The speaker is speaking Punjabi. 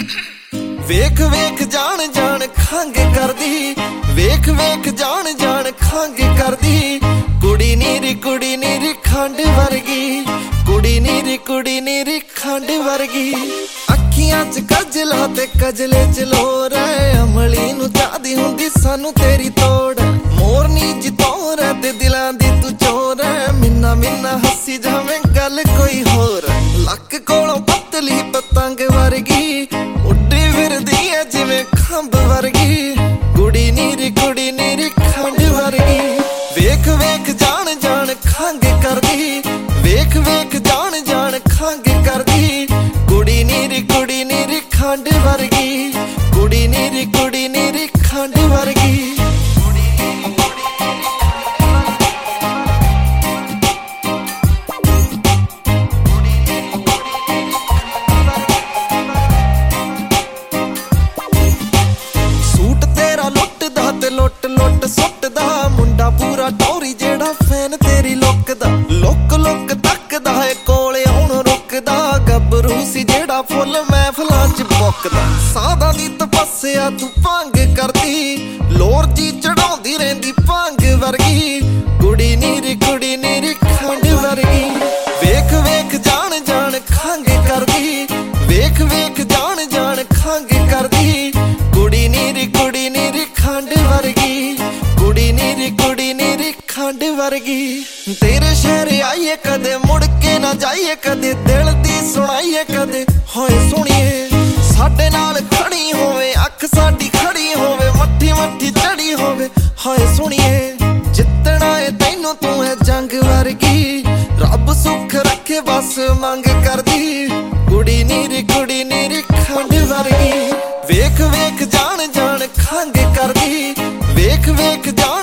ਵੇਖ ਵੇਖ ਜਾਣ ਜਾਣ ਖੰਗ ਕਰਦੀ, ਵੇਖ ਵੇਖ ਜਾਣ ਜਾਣ ਖੰਗ ਕਰਦੀ। ਕੁੜੀ ਨੀਰੀ ਖੰਡ ਵਰਗੀ, ਕੁੜੀ ਨੀਰੀ ਖੰਡ ਵਰਗੀ। ਅੱਖੀਆਂ ਚ ਕਜਲਾ ਤੇ ਕਜਲੇ ਚ ਲੋਰ ਐ, ਅਮਲੀ ਨੂੰ ਚਾਹਦੀ ਹੁੰਦੀ ਸਾਨੂੰ ਤੇਰੀ ਤੋੜ। ਮੋਰਨੀ ਜਿਤੋਰ ਐ ਤੇ ਦਿਲਾਂ ਦੀ ਤੂੰ ਚੋਰ ਐ, ਮਿੰਨਾ ਮਿੰਨਾ ਹੱਸੀ ਜਾਵੇਂ ਗੱਲ ਕੋਈ ਹੋਰ। ਲੱਕ ਕੋਲੋਂ ਪਤਲੀ ਪਤੰਗ ਵਰਗੀ, ਉੱਡੀ ਫਿਰਦੀ ਐ ਜਿਵੇਂ ਖੰਭ ਵਰਗੀ। ਕੁੜੀ ਨੀਰੀ ਖੰਡ ਵਰਗੀ। ਵੇਖ ਵੇਖ ਜਾਣ ਜਾਣ ਖੰਗ ਕਰਦੀ, ਵੇਖ ਵੇਖ ਜਾਣ ਜਾਣ ਖੰਗ ਕਰਦੀ। ਕੁੜੀ ਨੀਰੀ ਖੰਡ ਵਰਗੀ, ਕੁੜੀ ਨੀਰੀ ਖੰਡ ਵਰਗੀ। ਸੂਟ ਤੇਰਾ ਲੁੱਟਦਾ ਤੇ ਲੁੱਟ ਲੁੱਟ ਸੁੱਟਦਾ, ਮੁੰਡਾ ਪੂਰਾ ਟੌਰੀ ਜਿਹੜਾ ਫੈਨ ਤੇਰੀ ਲੁੱਕ ਦਾ। ਲੁੱਕ ਲੁੱਕ ਤੱਕਦਾ ਏ ਕੋਲੇ ਹੁਣ ਰੁਕਦਾ, ਗੱਭਰੂ ਸੀ ਜਿਹੜਾ ਫੁੱਲ ਮਹਿਫਲਾਂ ਚ ਮੁੱਕਦਾ। ਸਾਧਾਂ ਦੀ ਤਪੱਸਿਆ ਤੂੰ ਭੰਗ ਕਰਦੀ, ਲੋਰ ਜੀ ਚੜਾਉਂਦੀ ਰਹਿੰਦੀ ਭੰਗ ਵਰਗੀ। ਕੁੜੀ ਨੀਰੀ ਖੰਡ ਵਰਗੀ। ਵੇਖ ਵੇਖ ਜਾਣ ਜਾਣ ਖੰਗ ਕਰਦੀ, ਵੇਖ ਵੇਖ ਜਾਣ ਜਾਣ ਖੰਗ ਕਰਦੀ। ਕੁੜੀ ਨੀਰੀ ਖੰਡ ਵਰਗੀ, ਕੁੜੀ ਨੀਰੀ ਖੰਡ ਵਰਗੀ। ਤੇਰੇ ਸ਼ਹਿਰ ਆਈਏ ਕਦੇ ਮੁੜ ਕੇ ਨਾ ਜਾਈਏ, ਕਦੇ ਦਿਲ ਦੀ ਸੁਣਾਈਏ ਕਦੇ ਹੋਏ ਸੁਣੀਏ। ਸਾਡੇ ਨਾਲ ਖੜੀ ਹੋਵੇ ਅੱਖ ਸਾਡੀ ਖੜੀ ਹੋਵੇ, ਮੱਠੀ ਮੱਠੀ ਚੜੀ ਹੋਵੇ ਹੋਏ ਸੁਣੀਏ। ਜਿੱਤਣਾ ਏ ਤੈਨੂੰ ਤੂੰ ਐ ਜੰਗ ਵਰਗੀ, ਰੱਬ ਸੁੱਖ ਰੱਖੇ ਬਸ ਮੰਗ ਕਰਦੀ। ਕੁੜੀ ਨੀਰੀ ਖੰਡ ਵਰਗੀ। ਵੇਖ ਵੇਖ ਜਾਣ ਜਾਣ ਖੰਗ ਕਰਦੀ, ਵੇਖ ਵੇਖ ਜਾਣ